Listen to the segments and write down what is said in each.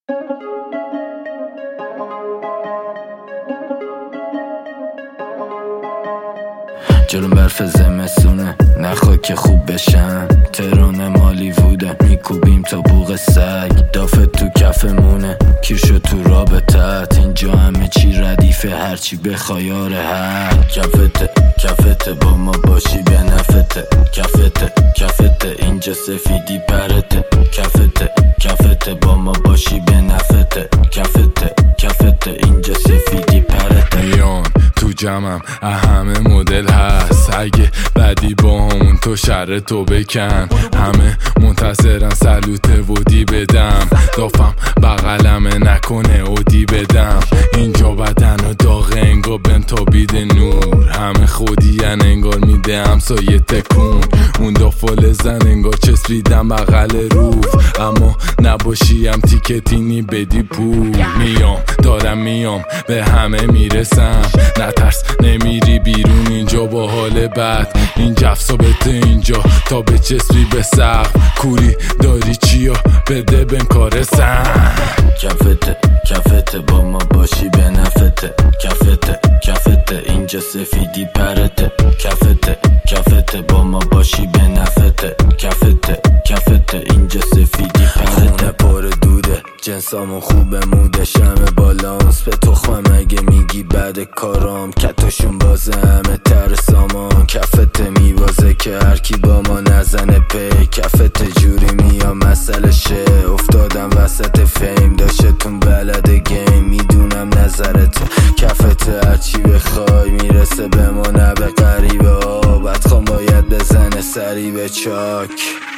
جلو برف زمستونه نخوا که خوب بشن، ترون مالیووده میکوبیم تا بوق سگ، دافت تو کفمونه کیر شد تو رابطت، اینجا همه چی ردیفه هرچی بخوای حق. کفته با ما باشی به نفته، کفته اینجا سفیدی پرته، کفته با ما باشی به نفته، کفته اینجا سفیدی پرته. میان تو جمعم همه مدل هست، اگه بعدی با همون تو شر تو بکن، همه منتظرن سلوت ودی بدم، دافم بغلمه نکنه اودی بدم، اینجا بدن و داغ انگار بهم تابید نور، همه خودین انگار میده همسایه تکون، اون دافال زن انگار چسبیدم بغل روف، اما نباشیم تیکتینی بدی پول. میام به همه میرسم، نترس نمیری بیرون اینجا با حال بد، این جفصابت اینجا تا به چسبی به سقف، کوری داری چیا بده بهم کار سن. کفته با ما باشی به نفته، کفته اینجا سفیدی پرته، کفته با ما باشی به نفته، کفته اینجا سفیدی پرته. پر دوده جنسامون خوبه موده، شمه بالانس به تخمم اگه میگی بعد کارام، کتاشون بازه همه تر سامان، کفته میبازه که هرکی با ما نزنه پی، کفته جوری میام مسئله شه، افتادم وسط فیم داشتتون بلد گیم، میدونم نظرت کفته هرچی بخوای میرسه به ما نه به غریبه ها، بدخوام باید بزنه سری به چاک.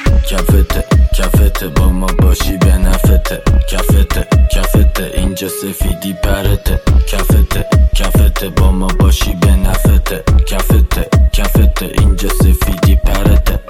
کفته با ما باشی به نفته، کفته اینجا سفیدی پرته، کفته با ما باشی به نفته، کفته اینجا سفیدی پرته.